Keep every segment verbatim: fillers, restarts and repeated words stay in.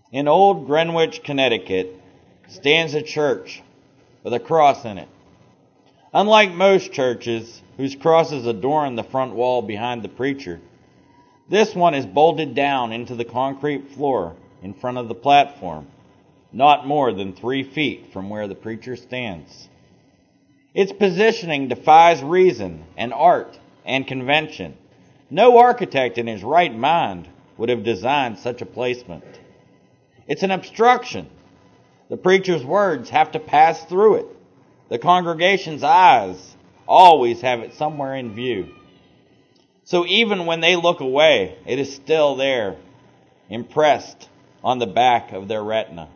In Old Greenwich, Connecticut, stands a church with a cross in it. Unlike most churches, whose crosses adorn the front wall behind the preacher, this one is bolted down into the concrete floor in front of the platform, not more than three feet from where the preacher stands. Its positioning defies reason and art and convention. No architect in his right mind would have designed such a placement. It's an obstruction. The preacher's words have to pass through it. The congregation's eyes always have it somewhere in view. So even when they look away, it is still there, impressed on the back of their retina.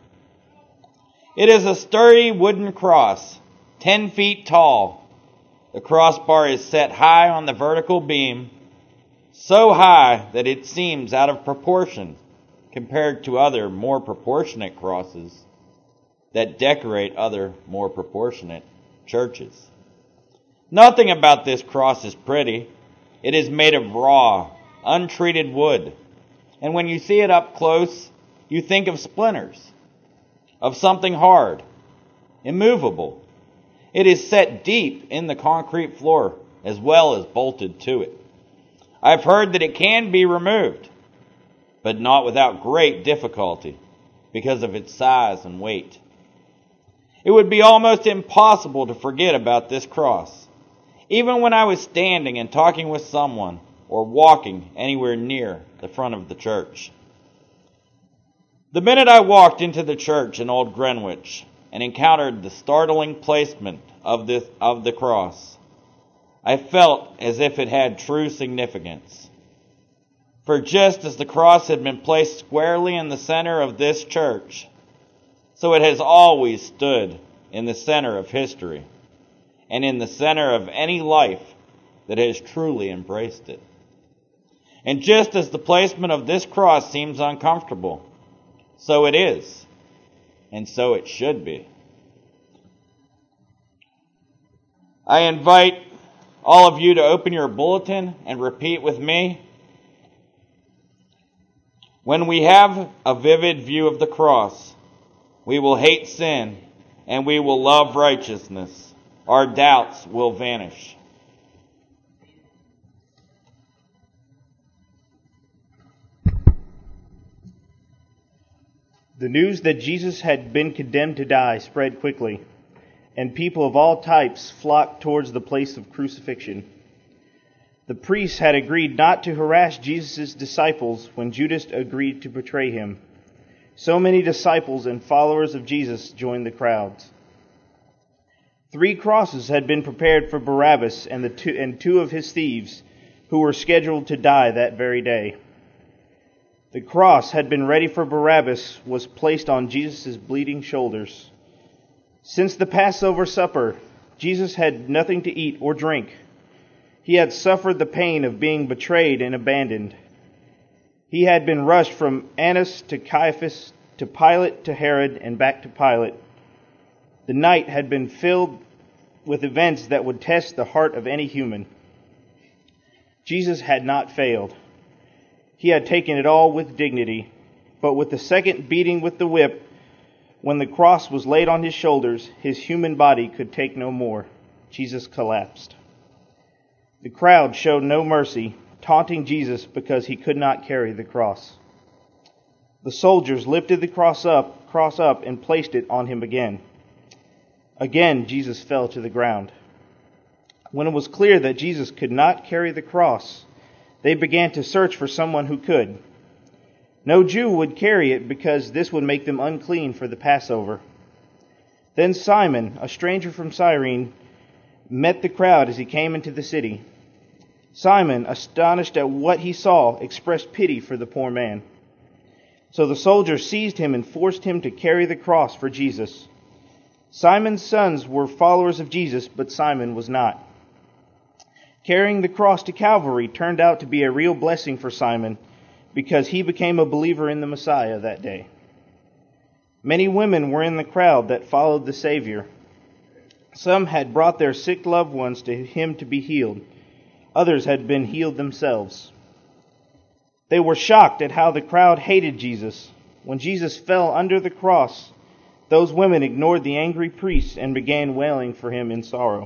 It is a sturdy wooden cross, ten feet tall. The crossbar is set high on the vertical beam, so high that it seems out of proportion compared to other more proportionate crosses that decorate other more proportionate churches. Nothing about this cross is pretty. It is made of raw, untreated wood. And when you see it up close, you think of splinters, of something hard, immovable. It is set deep in the concrete floor as well as bolted to it. I've heard that it can be removed, but not without great difficulty because of its size and weight. It would be almost impossible to forget about this cross, even when I was standing and talking with someone or walking anywhere near the front of the church. The minute I walked into the church in Old Greenwich and encountered the startling placement of this of the cross, I felt as if it had true significance. For just as the cross had been placed squarely in the center of this church, so it has always stood in the center of history and in the center of any life that has truly embraced it. And just as the placement of this cross seems uncomfortable, so it is, and so it should be. I invite all of you to open your bulletin and repeat with me. When we have a vivid view of the cross, we will hate sin and we will love righteousness. Our doubts will vanish. The news that Jesus had been condemned to die spread quickly, and people of all types flocked towards the place of crucifixion. The priests had agreed not to harass Jesus' disciples when Judas agreed to betray him. So many disciples and followers of Jesus joined the crowds. Three crosses had been prepared for Barabbas and, the two, and two of his thieves, who were scheduled to die that very day. The cross had been ready for Barabbas was placed on Jesus' bleeding shoulders. Since the Passover supper, Jesus had nothing to eat or drink. He had suffered the pain of being betrayed and abandoned. He had been rushed from Annas to Caiaphas to Pilate to Herod and back to Pilate. The night had been filled with events that would test the heart of any human. Jesus had not failed. He had taken it all with dignity, but with the second beating with the whip, when the cross was laid on his shoulders, his human body could take no more. Jesus collapsed. The crowd showed no mercy, taunting Jesus because he could not carry the cross. The soldiers lifted the cross up, cross up and placed it on him again. Again, Jesus fell to the ground. When it was clear that Jesus could not carry the cross, they began to search for someone who could. No Jew would carry it because this would make them unclean for the Passover. Then Simon, a stranger from Cyrene, met the crowd as he came into the city. Simon, astonished at what he saw, expressed pity for the poor man. So the soldiers seized him and forced him to carry the cross for Jesus. Simon's sons were followers of Jesus, but Simon was not. Carrying the cross to Calvary turned out to be a real blessing for Simon, because he became a believer in the Messiah that day. Many women were in the crowd that followed the Savior. Some had brought their sick loved ones to him to be healed. Others had been healed themselves. They were shocked at how the crowd hated Jesus. When Jesus fell under the cross, those women ignored the angry priest and began wailing for him in sorrow.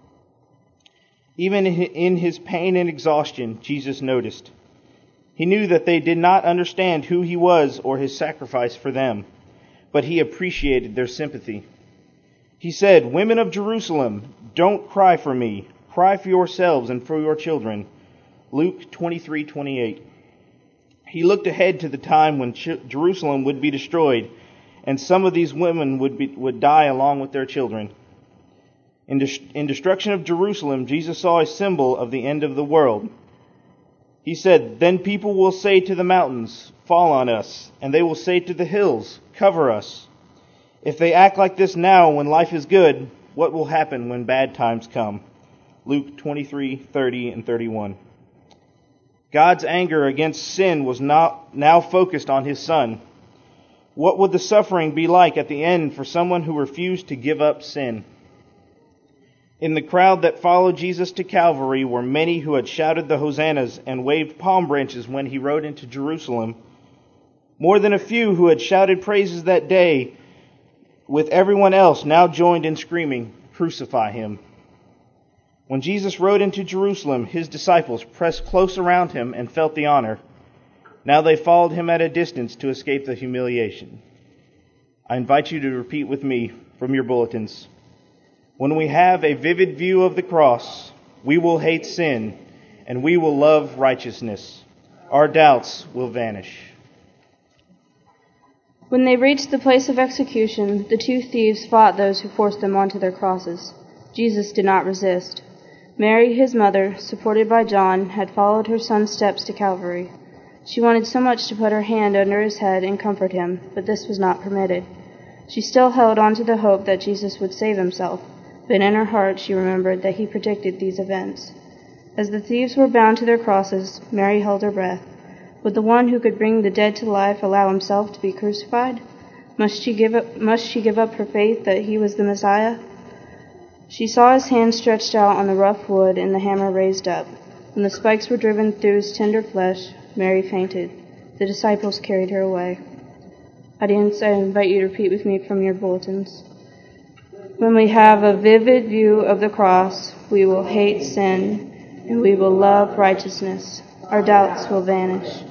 Even in his pain and exhaustion, Jesus noticed. He knew that they did not understand who he was or his sacrifice for them, but he appreciated their sympathy. He said, "Women of Jerusalem, don't cry for me. Cry for yourselves and for your children." Luke twenty-three twenty-eight. He looked ahead to the time when Jerusalem would be destroyed, and some of these women would be, would die along with their children. In, de- in destruction of Jerusalem, Jesus saw a symbol of the end of the world. He said, "Then people will say to the mountains, 'Fall on us,' and they will say to the hills, 'Cover us.' If they act like this now when life is good, what will happen when bad times come?" Luke twenty-three thirty and thirty-one. God's anger against sin was not now focused on his Son. What would the suffering be like at the end for someone who refused to give up sin? In the crowd that followed Jesus to Calvary were many who had shouted the hosannas and waved palm branches when he rode into Jerusalem. More than a few who had shouted praises that day, with everyone else now joined in screaming, "Crucify him." When Jesus rode into Jerusalem, his disciples pressed close around him and felt the honor. Now they followed him at a distance to escape the humiliation. I invite you to repeat with me from your bulletins. When we have a vivid view of the cross, we will hate sin and we will love righteousness. Our doubts will vanish. When they reached the place of execution, the two thieves fought those who forced them onto their crosses. Jesus did not resist. Mary, his mother, supported by John, had followed her son's steps to Calvary. She wanted so much to put her hand under his head and comfort him, but this was not permitted. She still held on to the hope that Jesus would save himself, but in her heart she remembered that he predicted these events. As the thieves were bound to their crosses, Mary held her breath. Would the one who could bring the dead to life allow himself to be crucified? Must she give up, must she give up her faith that he was the Messiah? She saw his hand stretched out on the rough wood and the hammer raised up. When the spikes were driven through his tender flesh, Mary fainted. The disciples carried her away. Audience, I invite you to repeat with me from your bulletins. When we have a vivid view of the cross, we will hate sin and we will love righteousness. Our doubts will vanish.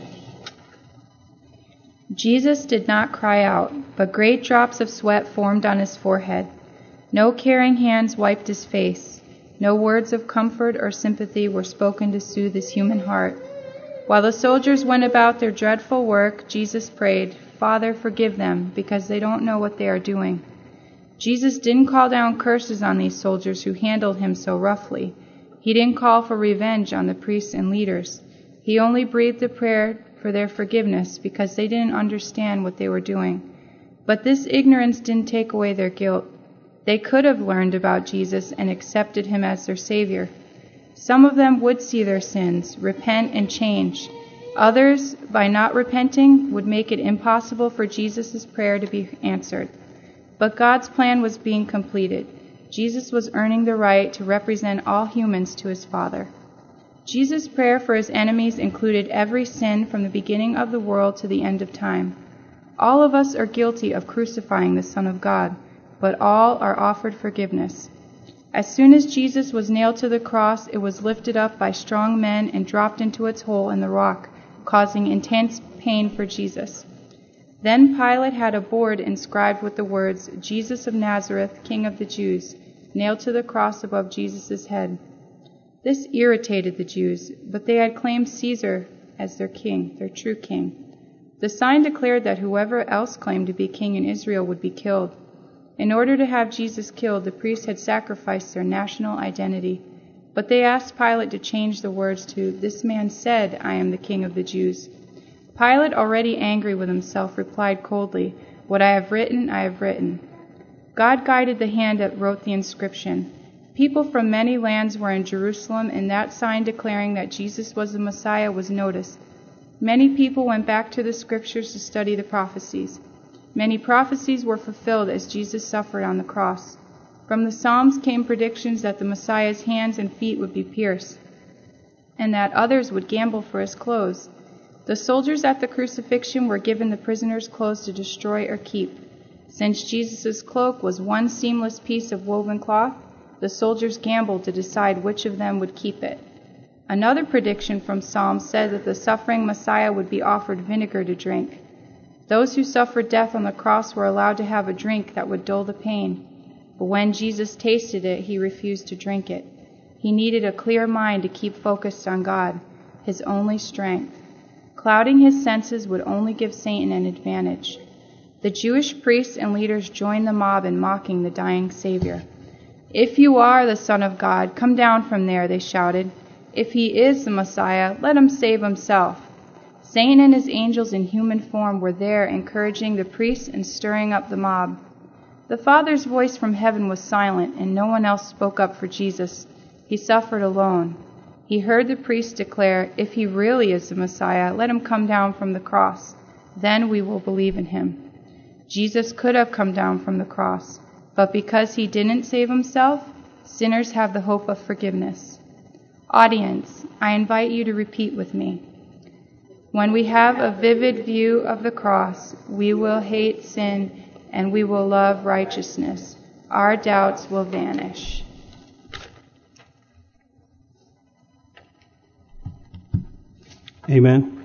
Jesus did not cry out, but great drops of sweat formed on his forehead. No caring hands wiped his face. No words of comfort or sympathy were spoken to soothe his human heart. While the soldiers went about their dreadful work, Jesus prayed, "Father, forgive them, because they don't know what they are doing." Jesus didn't call down curses on these soldiers who handled him so roughly. He didn't call for revenge on the priests and leaders. He only breathed a prayer for their forgiveness because they didn't understand what they were doing. But this ignorance didn't take away their guilt. They could have learned about Jesus and accepted him as their Savior. Some of them would see their sins, repent, and change. Others, by not repenting, would make it impossible for Jesus' prayer to be answered. But God's plan was being completed. Jesus was earning the right to represent all humans to his Father. Jesus' prayer for his enemies included every sin from the beginning of the world to the end of time. All of us are guilty of crucifying the Son of God, but all are offered forgiveness. As soon as Jesus was nailed to the cross, it was lifted up by strong men and dropped into its hole in the rock, causing intense pain for Jesus. Then Pilate had a board inscribed with the words, "Jesus of Nazareth, King of the Jews," nailed to the cross above Jesus' head. This irritated the Jews, but they had claimed Caesar as their king, their true king. The sign declared that whoever else claimed to be king in Israel would be killed. In order to have Jesus killed, the priests had sacrificed their national identity. But they asked Pilate to change the words to, "This man said, I am the King of the Jews." Pilate, already angry with himself, replied coldly, "What I have written, I have written." God guided the hand that wrote the inscription. People from many lands were in Jerusalem, and that sign declaring that Jesus was the Messiah was noticed. Many people went back to the scriptures to study the prophecies. Many prophecies were fulfilled as Jesus suffered on the cross. From the Psalms came predictions that the Messiah's hands and feet would be pierced, and that others would gamble for his clothes. The soldiers at the crucifixion were given the prisoner's clothes to destroy or keep. Since Jesus' cloak was one seamless piece of woven cloth, the soldiers gambled to decide which of them would keep it. Another prediction from Psalms said that the suffering Messiah would be offered vinegar to drink. Those who suffered death on the cross were allowed to have a drink that would dull the pain, but when Jesus tasted it, he refused to drink it. He needed a clear mind to keep focused on God, his only strength. Clouding his senses would only give Satan an advantage. The Jewish priests and leaders joined the mob in mocking the dying Savior. "If you are the Son of God, come down from there," they shouted. "If he is the Messiah, let him save himself." Satan and his angels in human form were there, encouraging the priests and stirring up the mob. The Father's voice from heaven was silent, and no one else spoke up for Jesus. He suffered alone. He heard the priests declare, "If he really is the Messiah, let him come down from the cross. Then we will believe in him." Jesus could have come down from the cross, but because he didn't save himself, sinners have the hope of forgiveness. Audience, I invite you to repeat with me. When we have a vivid view of the cross, we will hate sin and we will love righteousness. Our doubts will vanish. Amen.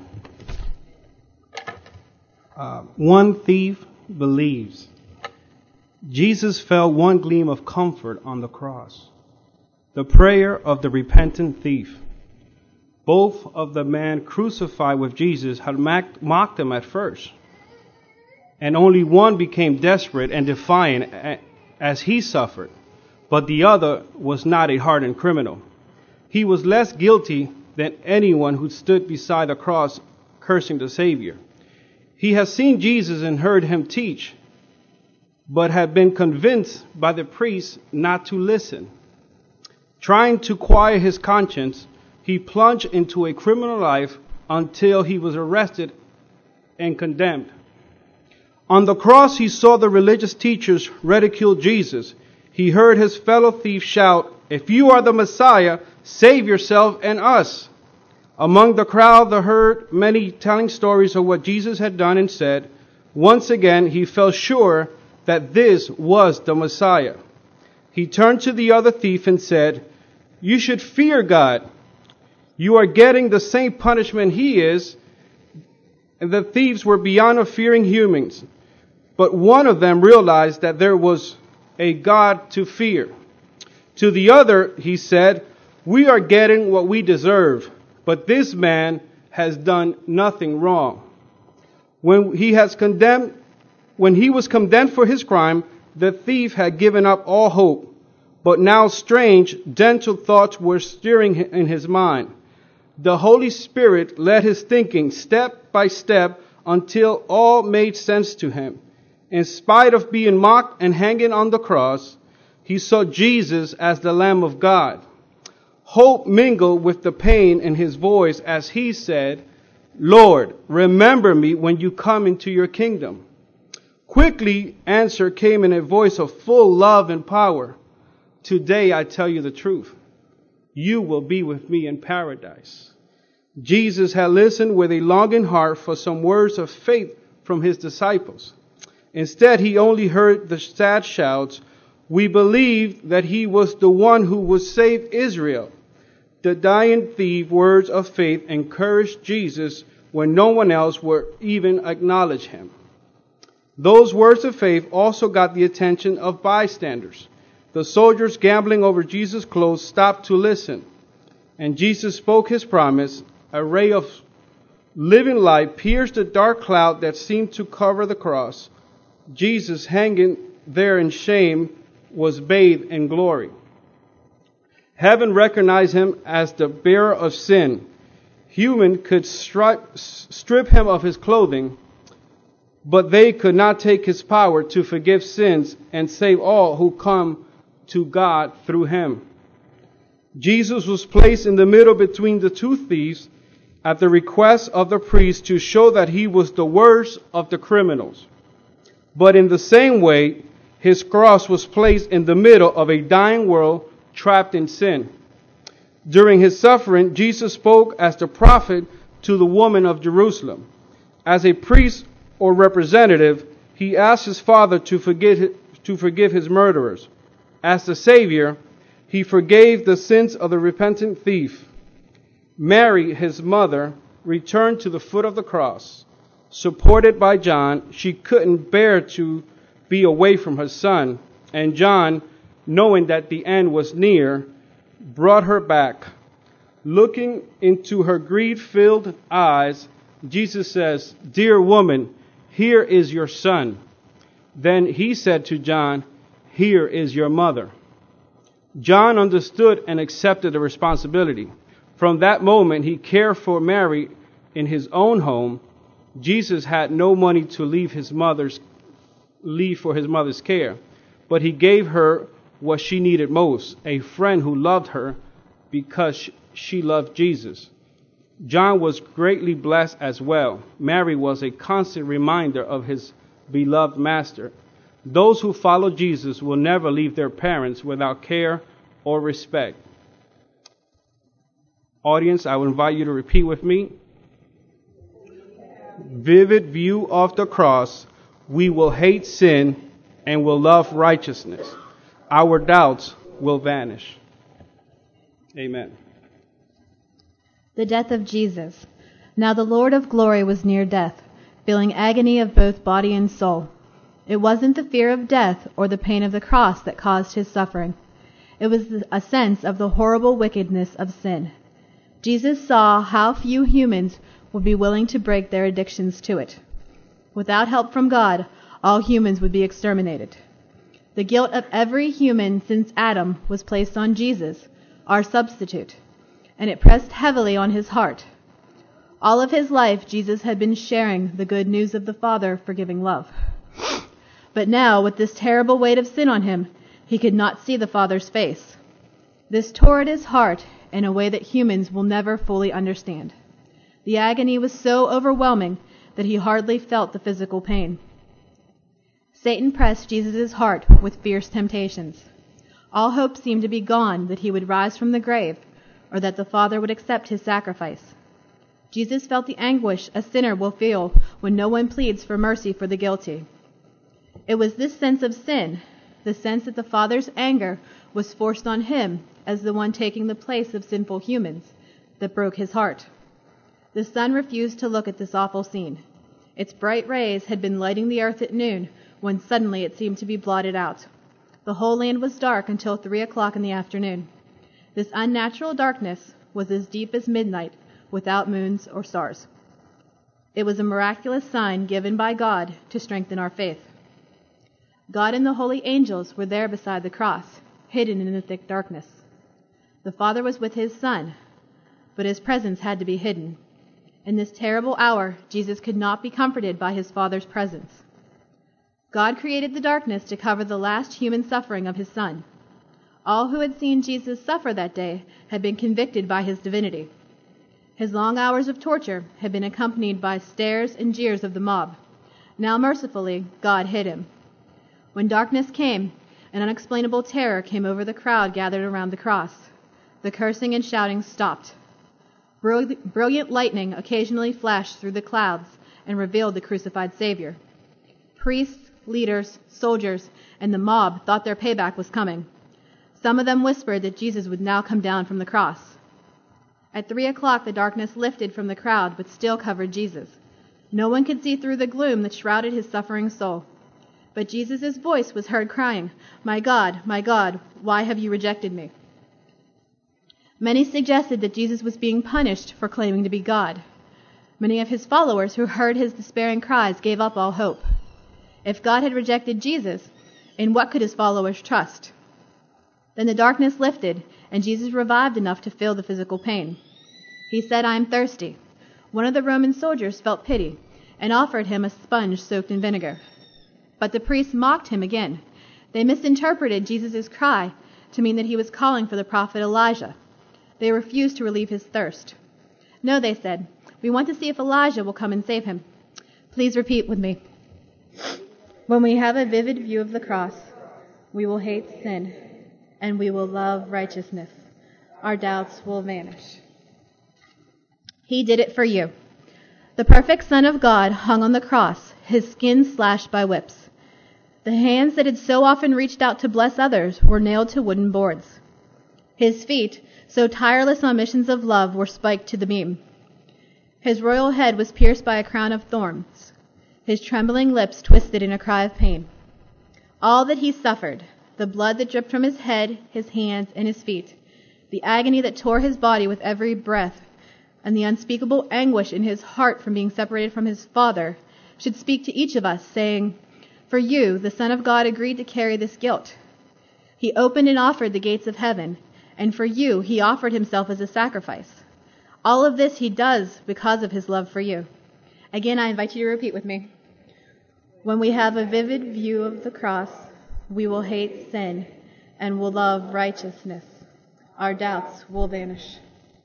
Uh, one thief believes. Jesus felt one gleam of comfort on the cross. The prayer of the repentant thief. Both of the men crucified with Jesus had mocked him at first, and only one became desperate and defiant as he suffered, but the other was not a hardened criminal. He was less guilty than anyone who stood beside the cross cursing the Savior. He has seen Jesus and heard him teach, but had been convinced by the priests not to listen. Trying to quiet his conscience, he plunged into a criminal life until he was arrested and condemned. On the cross, he saw the religious teachers ridicule Jesus. He heard his fellow thieves shout, "If you are the Messiah, save yourself and us." Among the crowd, they heard many telling stories of what Jesus had done and said. Once again, he felt sure that this was the Messiah. He turned to the other thief and said, "You should fear God. You are getting the same punishment he is." And the thieves were beyond of fearing humans. But one of them realized that there was a God to fear. To the other, he said, "We are getting what we deserve, but this man has done nothing wrong." When he has condemned, when he was condemned for his crime, the thief had given up all hope. But now strange, gentle thoughts were stirring in his mind. The Holy Spirit led his thinking step by step until all made sense to him. In spite of being mocked and hanging on the cross, he saw Jesus as the Lamb of God. Hope mingled with the pain in his voice as he said, "Lord, remember me when you come into your kingdom." Quickly, answer came in a voice of full love and power. "Today I tell you the truth. You will be with me in paradise." Jesus had listened with a longing heart for some words of faith from his disciples. Instead, he only heard the sad shouts, "We believed that he was the one who would save Israel." The dying thief words of faith encouraged Jesus when no one else would even acknowledge him. Those words of faith also got the attention of bystanders. The soldiers gambling over Jesus' clothes stopped to listen, and Jesus spoke his promise. A ray of living light pierced the dark cloud that seemed to cover the cross. Jesus, hanging there in shame, was bathed in glory. Heaven recognized him as the bearer of sin. Human could stri- strip him of his clothing, but they could not take his power to forgive sins and save all who come to God through him. Jesus was placed in the middle between the two thieves at the request of the priest to show that he was the worst of the criminals. But in the same way, his cross was placed in the middle of a dying world trapped in sin. During his suffering, Jesus spoke as the prophet to the woman of Jerusalem. As a priest or representative, he asked his Father to forgive, to forgive his murderers. As the Savior, he forgave the sins of the repentant thief. Mary, his mother, returned to the foot of the cross. Supported by John, she couldn't bear to be away from her son, and John, knowing that the end was near, brought her back. Looking into her greed-filled eyes, Jesus says, "Dear woman, here is your son." Then he said to John, "Here is your mother." John understood and accepted the responsibility. From that moment, he cared for Mary in his own home. Jesus had no money to leave his mother's leave for his mother's care, but he gave her what she needed most, a friend who loved her because she loved Jesus. John was greatly blessed as well. Mary was a constant reminder of his beloved master. Those who follow Jesus will never leave their parents without care or respect. Audience, I would invite you to repeat with me. Vivid view of the cross. We will hate sin and will love righteousness. Our doubts will vanish. Amen. The death of Jesus. Now the Lord of glory was near death, feeling agony of both body and soul. It wasn't the fear of death or the pain of the cross that caused his suffering. It was a sense of the horrible wickedness of sin. Jesus saw how few humans would be willing to break their addictions to it. Without help from God, all humans would be exterminated. The guilt of every human since Adam was placed on Jesus, our substitute, and it pressed heavily on his heart. All of his life, Jesus had been sharing the good news of the Father forgiving love. But now, with this terrible weight of sin on him, he could not see the Father's face. This tore at his heart in a way that humans will never fully understand. The agony was so overwhelming that he hardly felt the physical pain. Satan pressed Jesus' heart with fierce temptations. All hope seemed to be gone that he would rise from the grave or that the Father would accept his sacrifice. Jesus felt the anguish a sinner will feel when no one pleads for mercy for the guilty. It was this sense of sin, the sense that the Father's anger was forced on him as the one taking the place of sinful humans, that broke his heart. The sun refused to look at this awful scene. Its bright rays had been lighting the earth at noon, when suddenly it seemed to be blotted out. The whole land was dark until three o'clock in the afternoon. This unnatural darkness was as deep as midnight, without moons or stars. It was a miraculous sign given by God to strengthen our faith. God and the holy angels were there beside the cross, hidden in the thick darkness. The Father was with his Son, but his presence had to be hidden. In this terrible hour, Jesus could not be comforted by his Father's presence. God created the darkness to cover the last human suffering of his Son. All who had seen Jesus suffer that day had been convicted by his divinity. His long hours of torture had been accompanied by stares and jeers of the mob. Now, mercifully, God hid him. When darkness came, an unexplainable terror came over the crowd gathered around the cross. The cursing and shouting stopped. Brilliant lightning occasionally flashed through the clouds and revealed the crucified Savior. Priests, leaders, soldiers, and the mob thought their payback was coming. Some of them whispered that Jesus would now come down from the cross. At three o'clock, the darkness lifted from the crowd, but still covered Jesus. No one could see through the gloom that shrouded his suffering soul. But Jesus' voice was heard crying, "My God, my God, why have you rejected me?" Many suggested that Jesus was being punished for claiming to be God. Many of his followers who heard his despairing cries gave up all hope. If God had rejected Jesus, in what could his followers trust? Then the darkness lifted, and Jesus revived enough to feel the physical pain. He said, "I am thirsty." One of the Roman soldiers felt pity and offered him a sponge soaked in vinegar. But the priests mocked him again. They misinterpreted Jesus' cry to mean that he was calling for the prophet Elijah. They refused to relieve his thirst. "No," they said, "we want to see if Elijah will come and save him." Please repeat with me. When we have a vivid view of the cross, we will hate sin, and we will love righteousness. Our doubts will vanish. He did it for you. The perfect Son of God hung on the cross, his skin slashed by whips. The hands that had so often reached out to bless others were nailed to wooden boards. His feet, so tireless on missions of love, were spiked to the beam. His royal head was pierced by a crown of thorns. His trembling lips twisted in a cry of pain. All that he suffered, the blood that dripped from his head, his hands, and his feet, the agony that tore his body with every breath, and the unspeakable anguish in his heart from being separated from his Father, should speak to each of us, saying, "For you, the Son of God agreed to carry this guilt. He opened and offered the gates of heaven, and for you he offered himself as a sacrifice. All of this he does because of his love for you." Again, I invite you to repeat with me. When we have a vivid view of the cross, we will hate sin and will love righteousness. Our doubts will vanish.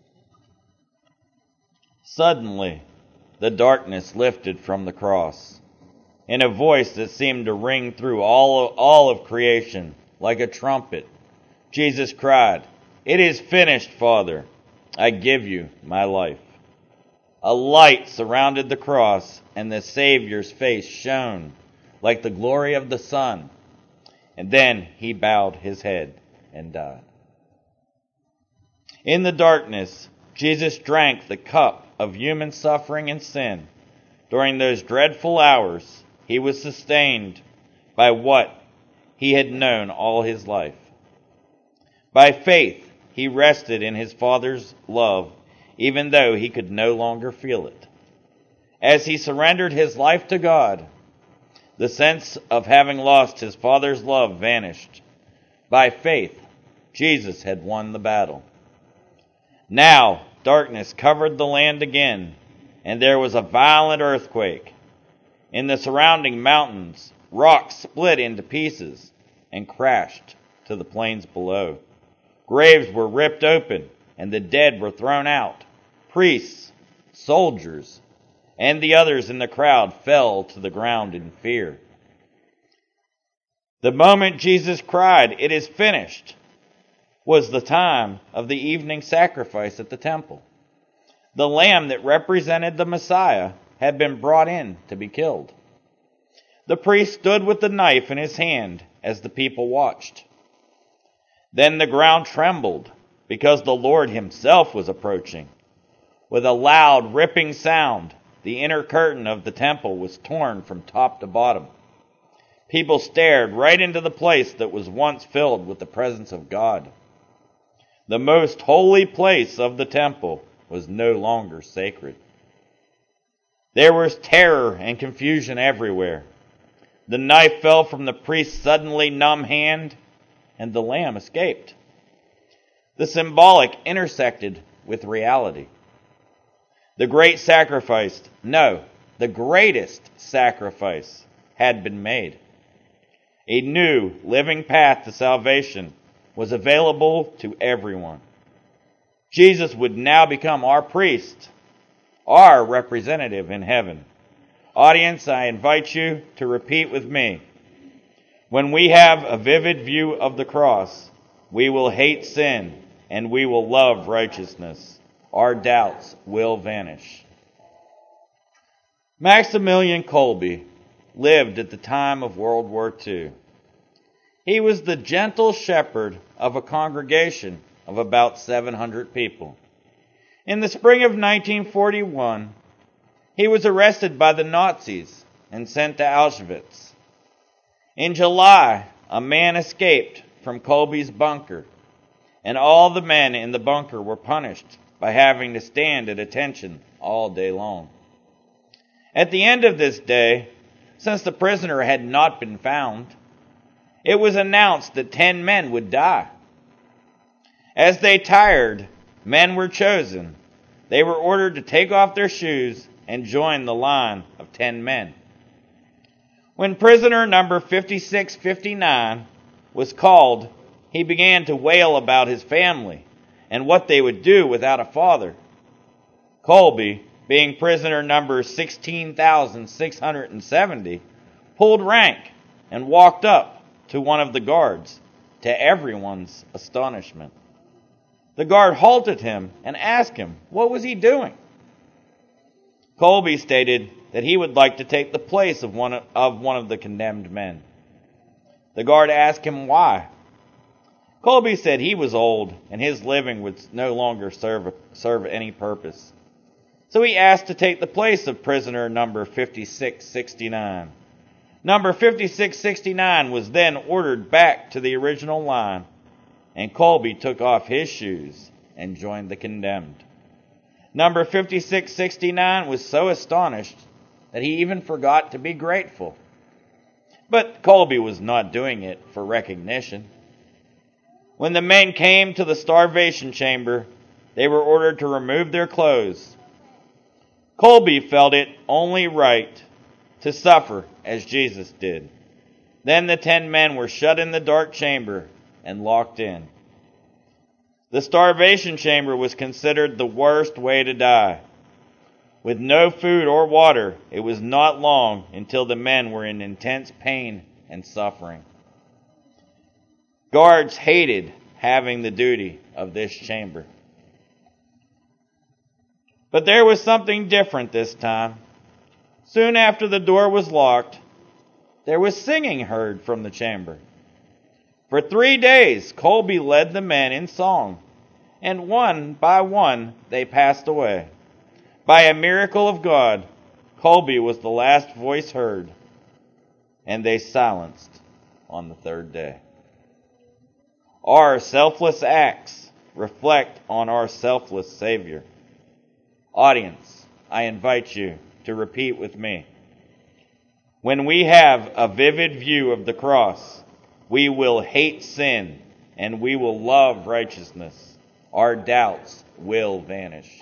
Suddenly, the darkness lifted from the cross. In a voice that seemed to ring through all of, all of creation like a trumpet, Jesus cried, "It is finished, Father. I give you my life." A light surrounded the cross, and the Savior's face shone like the glory of the sun. And then he bowed his head and died. In the darkness, Jesus drank the cup of human suffering and sin. During those dreadful hours, he was sustained by what he had known all his life. By faith, he rested in his Father's love, even though he could no longer feel it. As he surrendered his life to God, the sense of having lost his Father's love vanished. By faith, Jesus had won the battle. Now, darkness covered the land again, and there was a violent earthquake. In the surrounding mountains, rocks split into pieces and crashed to the plains below. Graves were ripped open, and the dead were thrown out. Priests, soldiers, and the others in the crowd fell to the ground in fear. The moment Jesus cried, "It is finished," was the time of the evening sacrifice at the temple. The lamb that represented the Messiah had been brought in to be killed. The priest stood with the knife in his hand as the people watched. Then the ground trembled because the Lord himself was approaching. With a loud, ripping sound, the inner curtain of the temple was torn from top to bottom. People stared right into the place that was once filled with the presence of God. The most holy place of the temple was no longer sacred. There was terror and confusion everywhere. The knife fell from the priest's suddenly numb hand, and the lamb escaped. The symbolic intersected with reality. The great sacrifice, no, the greatest sacrifice had been made. A new, living path to salvation was available to everyone. Jesus would now become our priest, our representative in heaven. Audience, I invite you to repeat with me. When we have a vivid view of the cross, we will hate sin and we will love righteousness. Our doubts will vanish. Maximilian Kolbe lived at the time of World War Two. He was the gentle shepherd of a congregation of about seven hundred people. In the spring of nineteen forty-one, he was arrested by the Nazis and sent to Auschwitz. In July, a man escaped from Kolbe's bunker, and all the men in the bunker were punished by having to stand at attention all day long. At the end of this day, since the prisoner had not been found, it was announced that ten men would die. As they tired, men were chosen. They were ordered to take off their shoes and join the line of ten men. When prisoner number fifty-six fifty-nine was called, he began to wail about his family and what they would do without a father. Kolbe, being prisoner number sixteen thousand six hundred seventy, pulled rank and walked up to one of the guards, to everyone's astonishment. The guard halted him and asked him, what was he doing? Colby stated that he would like to take the place of one of, one of the condemned men. The guard asked him why. Colby said he was old and his living would no longer serve, serve any purpose. So he asked to take the place of prisoner number fifty-six sixty-nine. Number fifty-six sixty-nine was then ordered back to the original line, and Colby took off his shoes and joined the condemned. Number fifty-six sixty-nine was so astonished that he even forgot to be grateful. But Colby was not doing it for recognition. When the men came to the starvation chamber, they were ordered to remove their clothes. Colby felt it only right to suffer as Jesus did. Then the ten men were shut in the dark chamber and locked in. The starvation chamber was considered the worst way to die. With no food or water, it was not long until the men were in intense pain and suffering. Guards hated having the duty of this chamber. But there was something different this time. Soon after the door was locked, there was singing heard from the chamber. For three days, Colby led the men in song, and one by one they passed away. By a miracle of God, Colby was the last voice heard, and they silenced on the third day. Our selfless acts reflect on our selfless Savior. Audience, I invite you to repeat with me. When we have a vivid view of the cross, we will hate sin and we will love righteousness. Our doubts will vanish.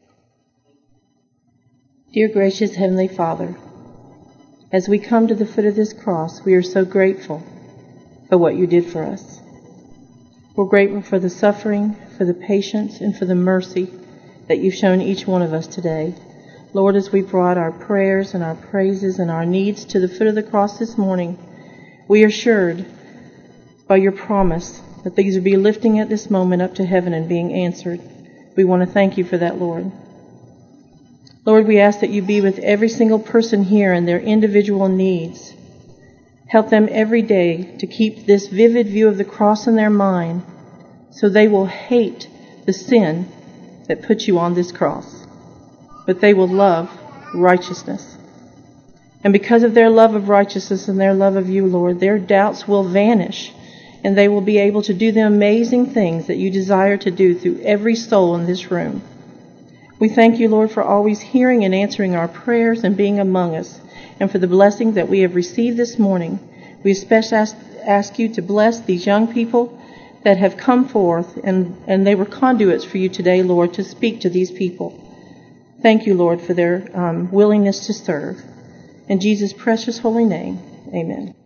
Dear gracious Heavenly Father, as we come to the foot of this cross, we are so grateful for what you did for us. We're grateful for the suffering, for the patience, and for the mercy that you've shown each one of us today. Lord, as we brought our prayers and our praises and our needs to the foot of the cross this morning, we are assured by your promise that these will be lifting at this moment up to heaven and being answered. We want to thank you for that, Lord. Lord, we ask that you be with every single person here and their individual needs. Help them every day to keep this vivid view of the cross in their mind so they will hate the sin that put you on this cross, but they will love righteousness. And because of their love of righteousness and their love of you, Lord, their doubts will vanish, and they will be able to do the amazing things that you desire to do through every soul in this room. We thank you, Lord, for always hearing and answering our prayers and being among us, and for the blessing that we have received this morning. We especially ask, ask you to bless these young people that have come forth, and, and they were conduits for you today, Lord, to speak to these people. Thank you, Lord, for their um, willingness to serve. In Jesus' precious holy name, amen.